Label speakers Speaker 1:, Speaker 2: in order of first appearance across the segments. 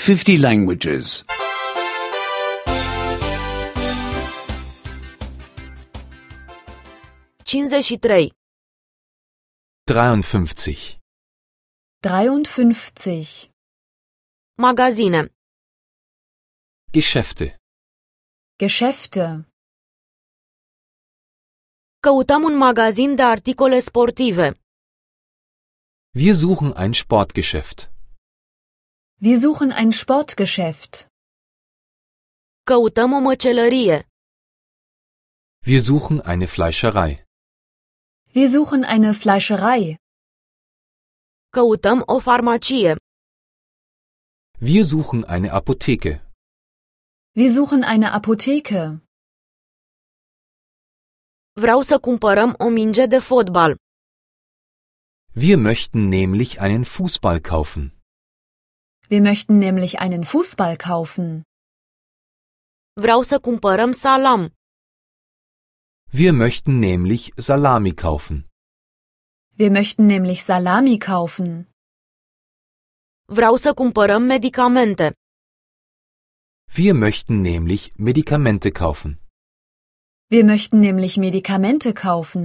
Speaker 1: 50 languages.
Speaker 2: 53.
Speaker 3: 53.
Speaker 4: 53.
Speaker 2: Magazine.
Speaker 3: Geschäfte.
Speaker 4: Geschäfte.
Speaker 2: Căutăm un magazin de articole sportive.
Speaker 3: Wir suchen ein Sportgeschäft.
Speaker 4: Wir suchen ein Sportgeschäft.
Speaker 2: Căutăm o măcelărie.
Speaker 3: Wir suchen eine Fleischerei.
Speaker 4: Wir suchen eine Fleischerei.
Speaker 2: Căutăm o farmacie.
Speaker 3: Wir suchen eine Apotheke.
Speaker 4: Wir suchen eine Apotheke.
Speaker 2: Vreau să cumpărăm o minge de fotbal.
Speaker 3: Wir möchten nämlich einen Fußball kaufen.
Speaker 4: Wir möchten nämlich einen Fußball kaufen.
Speaker 2: Vreau să cumpărăm salam.
Speaker 3: Wir möchten nämlich Salami kaufen.
Speaker 4: Wir möchten nämlich Salami kaufen.
Speaker 2: Vreau să cumpărăm medicamente.
Speaker 3: Wir möchten nämlich Medikamente kaufen.
Speaker 4: Wir möchten nämlich Medikamente kaufen.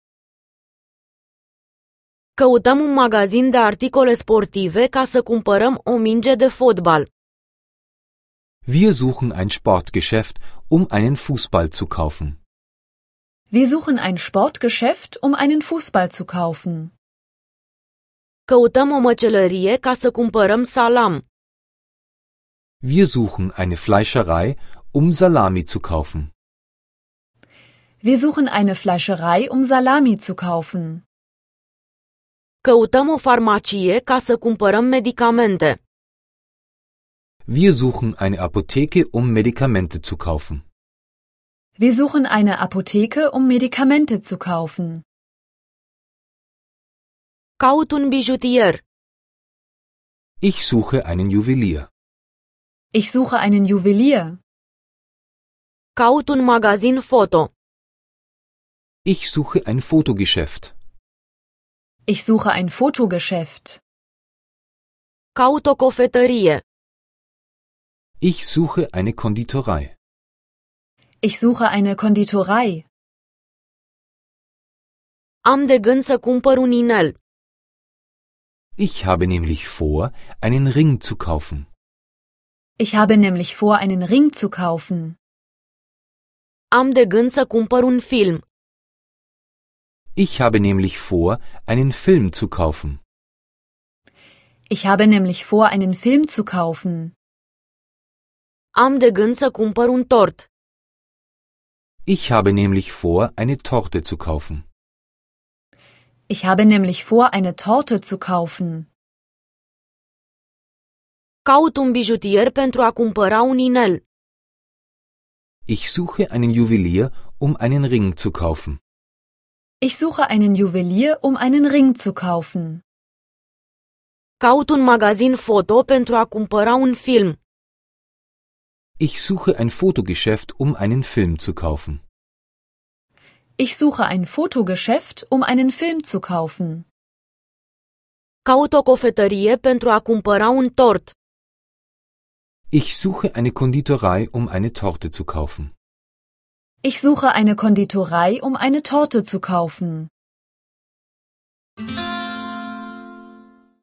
Speaker 2: Căutăm un magazin de articole sportive ca să cumpărăm o minge de fotbal.
Speaker 3: Wir suchen ein Sportgeschäft, um einen Fußball zu kaufen.
Speaker 4: Wir suchen ein Sportgeschäft, um einen Fußball zu kaufen.
Speaker 2: Căutăm o măcelărie ca să cumpărăm salam.
Speaker 3: Wir suchen eine Fleischerei, um Salami zu kaufen.
Speaker 4: Wir suchen eine Fleischerei, um Salami zu kaufen.
Speaker 2: Căutăm o farmacie ca să cumpărăm medicamente.
Speaker 3: Wir suchen eine Apotheke, um Medikamente zu kaufen.
Speaker 4: Wir suchen eine Apotheke, um Medikamente zu kaufen.
Speaker 2: Caut un bijutier.
Speaker 3: Ich suche einen Juwelier.
Speaker 4: Ich suche einen Juwelier.
Speaker 2: Caut un magazin foto.
Speaker 3: Ich suche ein Fotogeschäft.
Speaker 4: Ich suche ein Fotogeschäft.
Speaker 2: Caut o cofetărie.
Speaker 3: Ich suche eine Konditorei.
Speaker 4: Ich suche eine Konditorei.
Speaker 2: Am de gând să cumpăr un inel.
Speaker 3: Ich habe nämlich vor, einen Ring zu kaufen.
Speaker 4: Ich habe nämlich vor, einen Ring zu kaufen.
Speaker 2: Am de gând să cumpăr un film.
Speaker 3: Ich habe nämlich vor, einen Film zu kaufen.
Speaker 4: Ich habe nämlich vor, einen Film zu kaufen.
Speaker 2: Am de gând să cumpăr un tort.
Speaker 3: Ich habe nämlich vor, eine Torte zu kaufen.
Speaker 4: Ich habe nämlich vor, eine Torte zu kaufen.
Speaker 2: Caut un bijutier pentru a cumpăra un inel.
Speaker 3: Ich suche einen Juwelier, um einen Ring zu kaufen.
Speaker 4: Ich suche einen Juwelier, um einen Ring zu kaufen.
Speaker 2: Caut un magazin foto pentru a cumpăra un film.
Speaker 3: Ich suche ein Fotogeschäft, um einen Film zu kaufen.
Speaker 4: Ich suche ein Fotogeschäft, um einen Film zu kaufen.
Speaker 2: Caut o cofetărie pentru a cumpăra un tort.
Speaker 3: Ich suche eine Konditorei, um eine Torte zu kaufen.
Speaker 4: Ich suche eine Konditorei, um eine Torte zu kaufen.